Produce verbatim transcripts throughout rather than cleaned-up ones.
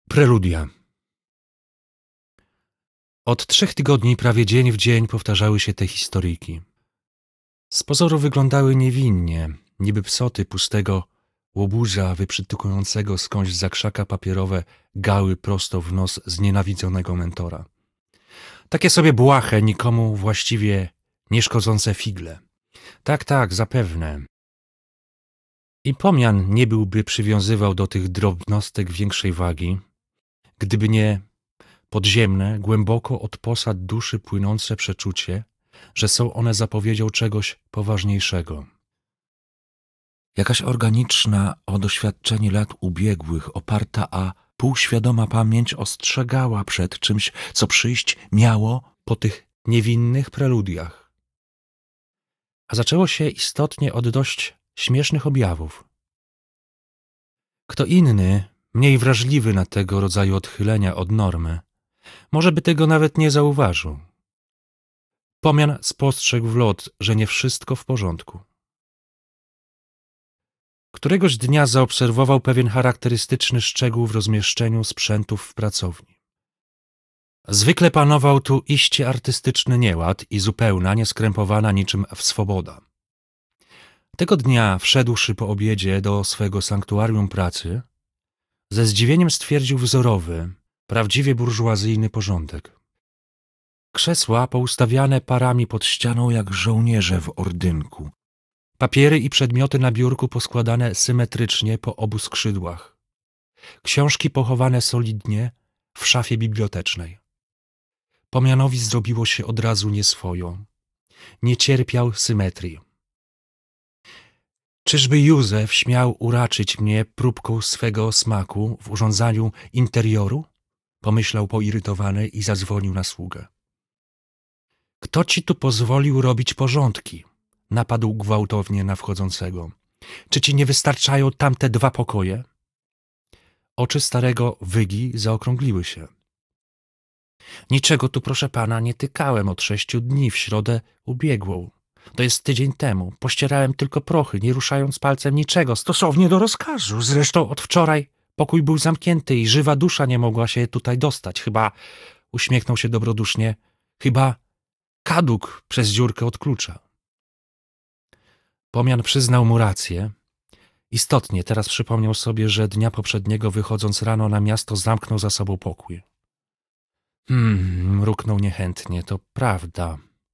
Preludia. Od trzech tygodni prawie dzień w dzień powtarzały się te historyjki. Z pozoru wyglądały niewinnie, niby psoty pustego łobuza wyprzytukującego skądś za krzaka papierowe gały prosto w nos znienawidzonego mentora. Takie sobie błahe, nikomu właściwie nie szkodzące figle. Tak, tak, zapewne. I Pomian nie byłby przywiązywał do tych drobnostek większej wagi, gdyby nie podziemne, głęboko od posad duszy płynące przeczucie, że są one zapowiedzią czegoś poważniejszego. Jakaś organiczna o doświadczenie lat ubiegłych oparta, a półświadoma pamięć ostrzegała przed czymś, co przyjść miało po tych niewinnych preludiach. A zaczęło się istotnie od dość śmiesznych objawów. Kto inny, mniej wrażliwy na tego rodzaju odchylenia od normy, może by tego nawet nie zauważył. Pomian spostrzegł w lot, że nie wszystko w porządku. Któregoś dnia zaobserwował pewien charakterystyczny szczegół w rozmieszczeniu sprzętów w pracowni. Zwykle panował tu iście artystyczny nieład i zupełna, nieskrępowana niczym w swoboda. Tego dnia, wszedłszy po obiedzie do swego sanktuarium pracy, ze zdziwieniem stwierdził wzorowy, prawdziwie burżuazyjny porządek. Krzesła poustawiane parami pod ścianą jak żołnierze w ordynku. Papiery i przedmioty na biurku poskładane symetrycznie po obu skrzydłach. Książki pochowane solidnie w szafie bibliotecznej. Pomianowi zrobiło się od razu nieswojo. Nie cierpiał symetrii. Czyżby Józef śmiał uraczyć mnie próbką swego smaku w urządzaniu interioru? Pomyślał poirytowany i zadzwonił na sługę. Kto ci tu pozwolił robić porządki? Napadł gwałtownie na wchodzącego. Czy ci nie wystarczają tamte dwa pokoje? Oczy starego Wygi zaokrągliły się. Niczego tu, proszę pana, nie tykałem od sześciu dni w środę ubiegłą. To jest tydzień temu. Pościerałem tylko prochy, nie ruszając palcem niczego, stosownie do rozkazu. Zresztą od wczoraj pokój był zamknięty i żywa dusza nie mogła się tutaj dostać. Chyba, uśmiechnął się dobrodusznie, chyba kadłub przez dziurkę od klucza. Pomian przyznał mu rację. Istotnie teraz przypomniał sobie, że dnia poprzedniego wychodząc rano na miasto zamknął za sobą pokój. Hmm, mruknął niechętnie, to prawda.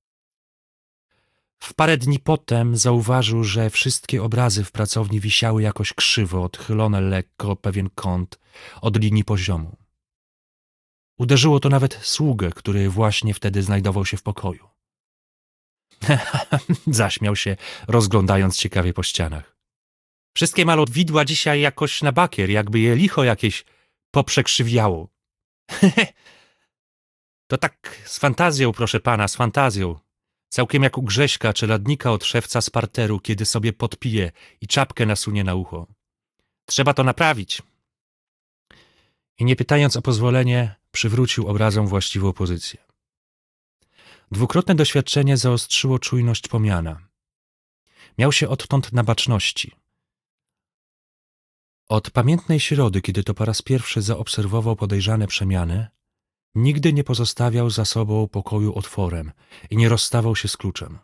W parę dni potem zauważył, że wszystkie obrazy w pracowni wisiały jakoś krzywo, odchylone lekko o pewien kąt od linii poziomu. Uderzyło to nawet sługę, który właśnie wtedy znajdował się w pokoju. Zaśmiał się, rozglądając ciekawie po ścianach. Wszystkie malowidła dzisiaj jakoś na bakier, jakby je licho jakieś poprzekrzywiało. To tak z fantazją, proszę pana, z fantazją. Całkiem jak u Grześka, czeladnika od szewca z parteru, kiedy sobie podpije i czapkę nasunie na ucho. Trzeba to naprawić. I nie pytając o pozwolenie, przywrócił obrazom właściwą pozycję. Dwukrotne doświadczenie zaostrzyło czujność Pomiana. Miał się odtąd na baczności. Od pamiętnej środy, kiedy to po raz pierwszy zaobserwował podejrzane przemiany, nigdy nie pozostawiał za sobą pokoju otworem i nie rozstawał się z kluczem.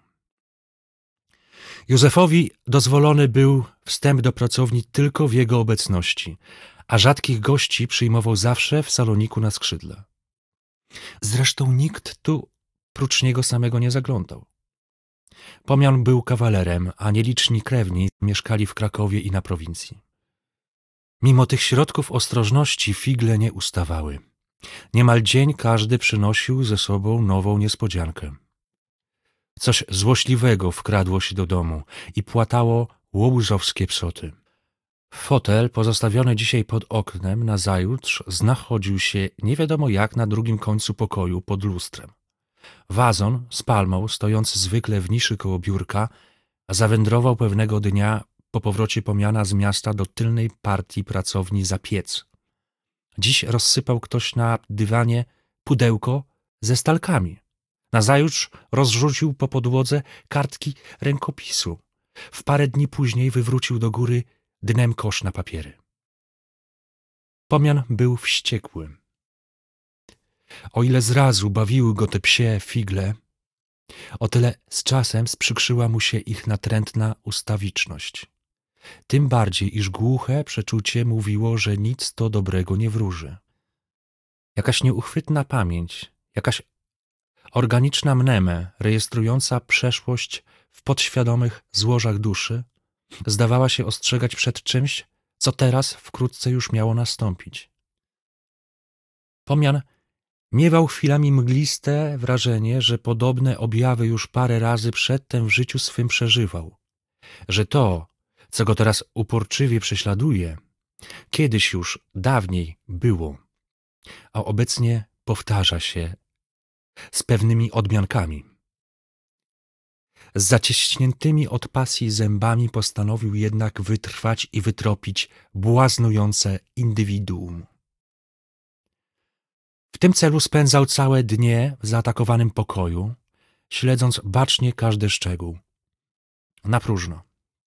Józefowi dozwolony był wstęp do pracowni tylko w jego obecności, a rzadkich gości przyjmował zawsze w saloniku na skrzydle. Zresztą nikt tu prócz niego samego nie zaglądał. Pomian był kawalerem, a nieliczni krewni mieszkali w Krakowie i na prowincji. Mimo tych środków ostrożności figle nie ustawały. Niemal dzień każdy przynosił ze sobą nową niespodziankę. Coś złośliwego wkradło się do domu i płatało łobuzowskie psoty. Fotel pozostawiony dzisiaj pod oknem nazajutrz znachodził się nie wiadomo jak na drugim końcu pokoju pod lustrem. Wazon z palmą, stojący zwykle w niszy koło biurka, zawędrował pewnego dnia po powrocie Pomiana z miasta do tylnej partii pracowni za piec. Dziś rozsypał ktoś na dywanie pudełko ze stalkami. Nazajutrz rozrzucił po podłodze kartki rękopisu. W parę dni później wywrócił do góry dnem kosz na papiery. Pomian był wściekły. O ile zrazu bawiły go te psie figle, o tyle z czasem sprzykrzyła mu się ich natrętna ustawiczność. Tym bardziej, iż głuche przeczucie mówiło, że nic to dobrego nie wróży. Jakaś nieuchwytna pamięć, jakaś organiczna mneme rejestrująca przeszłość w podświadomych złożach duszy zdawała się ostrzegać przed czymś, co teraz wkrótce już miało nastąpić. Pomian miewał chwilami mgliste wrażenie, że podobne objawy już parę razy przedtem w życiu swym przeżywał, że to, co go teraz uporczywie prześladuje, kiedyś już dawniej było, a obecnie powtarza się z pewnymi odmiankami. Z zacieśniętymi od pasji zębami postanowił jednak wytrwać i wytropić błaznujące indywiduum. W tym celu spędzał całe dnie w zaatakowanym pokoju, śledząc bacznie każdy szczegół. Na próżno.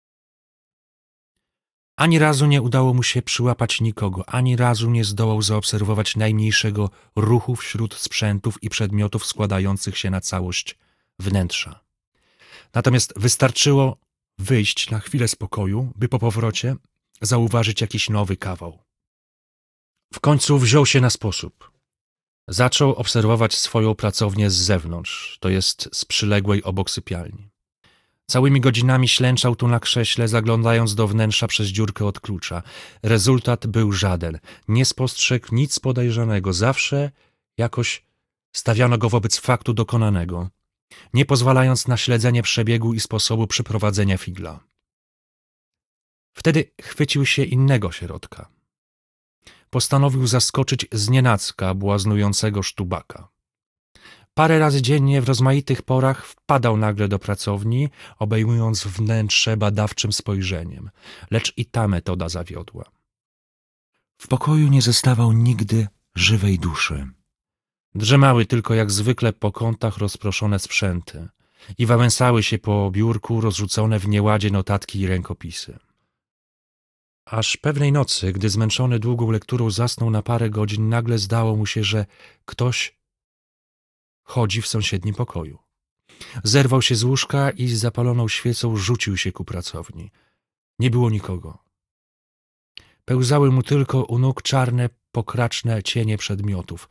Ani razu nie udało mu się przyłapać nikogo, ani razu nie zdołał zaobserwować najmniejszego ruchu wśród sprzętów i przedmiotów składających się na całość wnętrza. Natomiast wystarczyło wyjść na chwilę z pokoju, by po powrocie zauważyć jakiś nowy kawał. W końcu wziął się na sposób. Zaczął obserwować swoją pracownię z zewnątrz, to jest z przyległej obok sypialni. Całymi godzinami ślęczał tu na krześle, zaglądając do wnętrza przez dziurkę od klucza. Rezultat był żaden. Nie spostrzegł nic podejrzanego. Zawsze jakoś stawiano go wobec faktu dokonanego, nie pozwalając na śledzenie przebiegu i sposobu przeprowadzenia figla. Wtedy chwycił się innego środka. Postanowił zaskoczyć znienacka błaznującego sztubaka. Parę razy dziennie w rozmaitych porach wpadał nagle do pracowni, obejmując wnętrze badawczym spojrzeniem, lecz i ta metoda zawiodła. W pokoju nie zostawał nigdy żywej duszy. Drzemały tylko jak zwykle po kątach rozproszone sprzęty i wałęsały się po biurku rozrzucone w nieładzie notatki i rękopisy. Aż pewnej nocy, gdy zmęczony długą lekturą zasnął na parę godzin, nagle zdało mu się, że ktoś chodzi w sąsiednim pokoju. Zerwał się z łóżka i z zapaloną świecą rzucił się ku pracowni. Nie było nikogo. Pełzały mu tylko u nóg czarne, pokraczne cienie przedmiotów.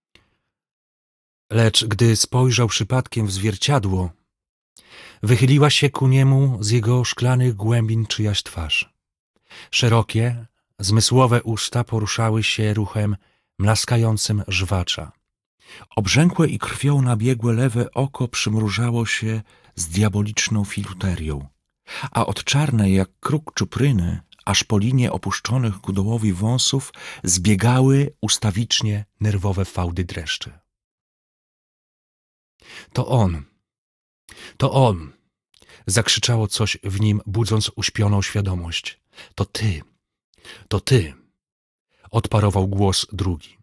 Lecz gdy spojrzał przypadkiem w zwierciadło, wychyliła się ku niemu z jego szklanych głębin czyjaś twarz. Szerokie, zmysłowe usta poruszały się ruchem mlaskającym żwacza. Obrzękłe i krwią nabiegłe lewe oko przymrużało się z diaboliczną filuterią, a od czarnej jak kruk czupryny, aż po linie opuszczonych ku dołowi wąsów zbiegały ustawicznie nerwowe fałdy dreszczy. To on, to on! Zakrzyczało coś w nim, budząc uśpioną świadomość. To ty, to ty! Odparował głos drugi.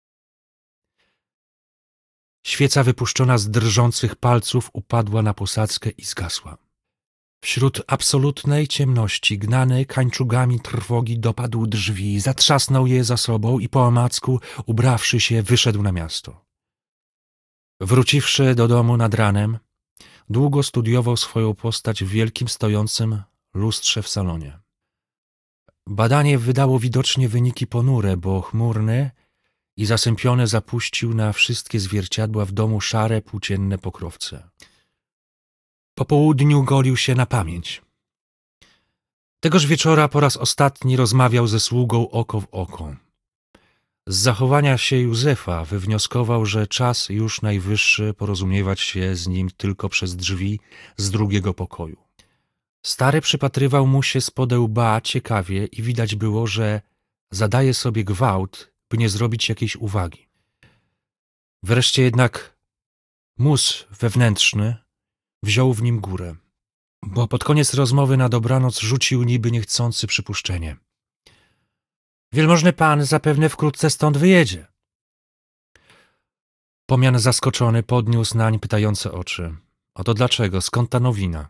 Świeca wypuszczona z drżących palców upadła na posadzkę i zgasła. Wśród absolutnej ciemności, gnany kańczugami trwogi, dopadł drzwi, zatrzasnął je za sobą i po omacku, ubrawszy się, wyszedł na miasto. Wróciwszy do domu nad ranem, długo studiował swoją postać w wielkim stojącym lustrze w salonie. Badanie wydało widocznie wyniki ponure, bo chmurny i zasępiony zapuścił na wszystkie zwierciadła w domu szare, płócienne pokrowce. Po południu golił się na pamięć. Tegoż wieczora po raz ostatni rozmawiał ze sługą oko w oko. Z zachowania się Józefa wywnioskował, że czas już najwyższy porozumiewać się z nim tylko przez drzwi z drugiego pokoju. Stary przypatrywał mu się spod łba ciekawie i widać było, że zadaje sobie gwałt, by nie zrobić jakiejś uwagi. Wreszcie jednak mus wewnętrzny wziął w nim górę, bo pod koniec rozmowy na dobranoc rzucił niby niechcący przypuszczenie. Wielmożny pan zapewne wkrótce stąd wyjedzie. Pomian zaskoczony podniósł nań pytające oczy. Oto dlaczego? Skąd ta nowina?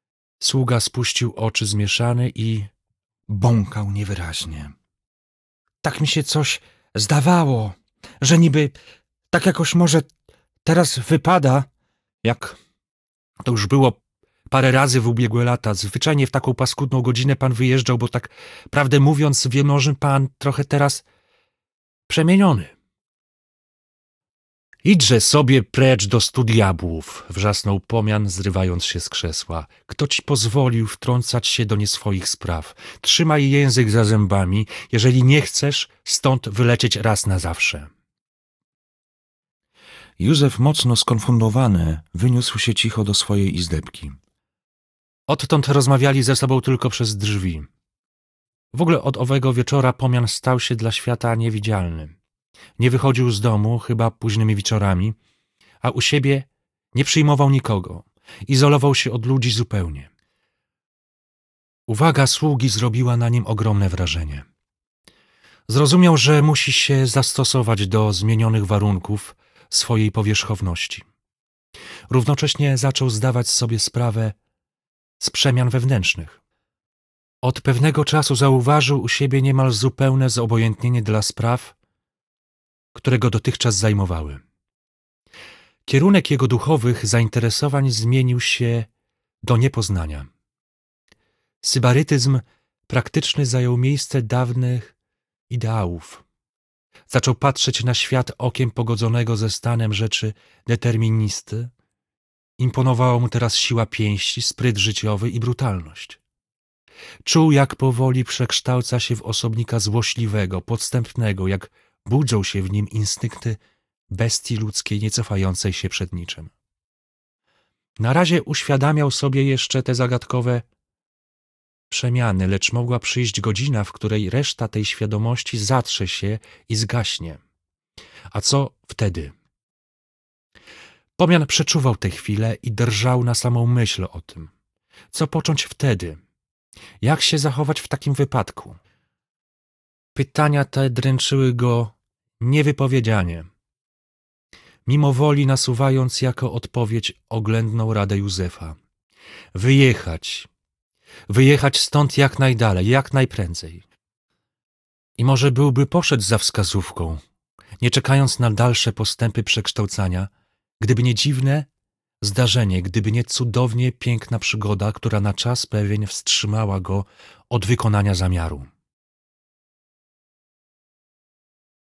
Sługa spuścił oczy zmieszany i bąkał niewyraźnie. tak mi się coś zdawało, że niby tak jakoś może teraz wypada, jak to już było parę razy w ubiegłe lata. Zwyczajnie w taką paskudną godzinę pan wyjeżdżał, bo tak prawdę mówiąc, wielmożny pan trochę teraz przemieniony. Idźże sobie precz do stu diabłów, wrzasnął Pomian, zrywając się z krzesła. Kto ci pozwolił wtrącać się do nieswoich spraw? Trzymaj język za zębami, jeżeli nie chcesz stąd wylecieć raz na zawsze. Józef, mocno skonfundowany, wyniósł się cicho do swojej izdebki. Odtąd rozmawiali ze sobą tylko przez drzwi. W ogóle od owego wieczora Pomian stał się dla świata niewidzialny. Nie wychodził z domu, chyba późnymi wieczorami, a u siebie nie przyjmował nikogo. Izolował się od ludzi zupełnie. Uwaga sługi zrobiła na nim ogromne wrażenie. Zrozumiał, że musi się zastosować do zmienionych warunków swojej powierzchowności. Równocześnie zaczął zdawać sobie sprawę z przemian wewnętrznych. Od pewnego czasu zauważył u siebie niemal zupełne zobojętnienie dla spraw, które go dotychczas zajmowały. Kierunek jego duchowych zainteresowań zmienił się do niepoznania. Sybarytyzm praktyczny zajął miejsce dawnych ideałów. Zaczął patrzeć na świat okiem pogodzonego ze stanem rzeczy deterministy. Imponowała mu teraz siła pięści, spryt życiowy i brutalność. Czuł, jak powoli przekształca się w osobnika złośliwego, podstępnego, jak budzą się w nim instynkty bestii ludzkiej niecofającej się przed niczym. Na razie uświadamiał sobie jeszcze te zagadkowe przemiany, lecz mogła przyjść godzina, w której reszta tej świadomości zatrze się i zgaśnie. A co wtedy? Pomian przeczuwał tę chwilę i drżał na samą myśl o tym. Co począć wtedy? Jak się zachować w takim wypadku? Pytania te dręczyły go niewypowiedzianie, mimo woli nasuwając jako odpowiedź oględną radę Józefa. Wyjechać. Wyjechać stąd jak najdalej, jak najprędzej. I może byłby poszedł za wskazówką, nie czekając na dalsze postępy przekształcania, gdyby nie dziwne zdarzenie, gdyby nie cudownie piękna przygoda, która na czas pewien wstrzymała go od wykonania zamiaru.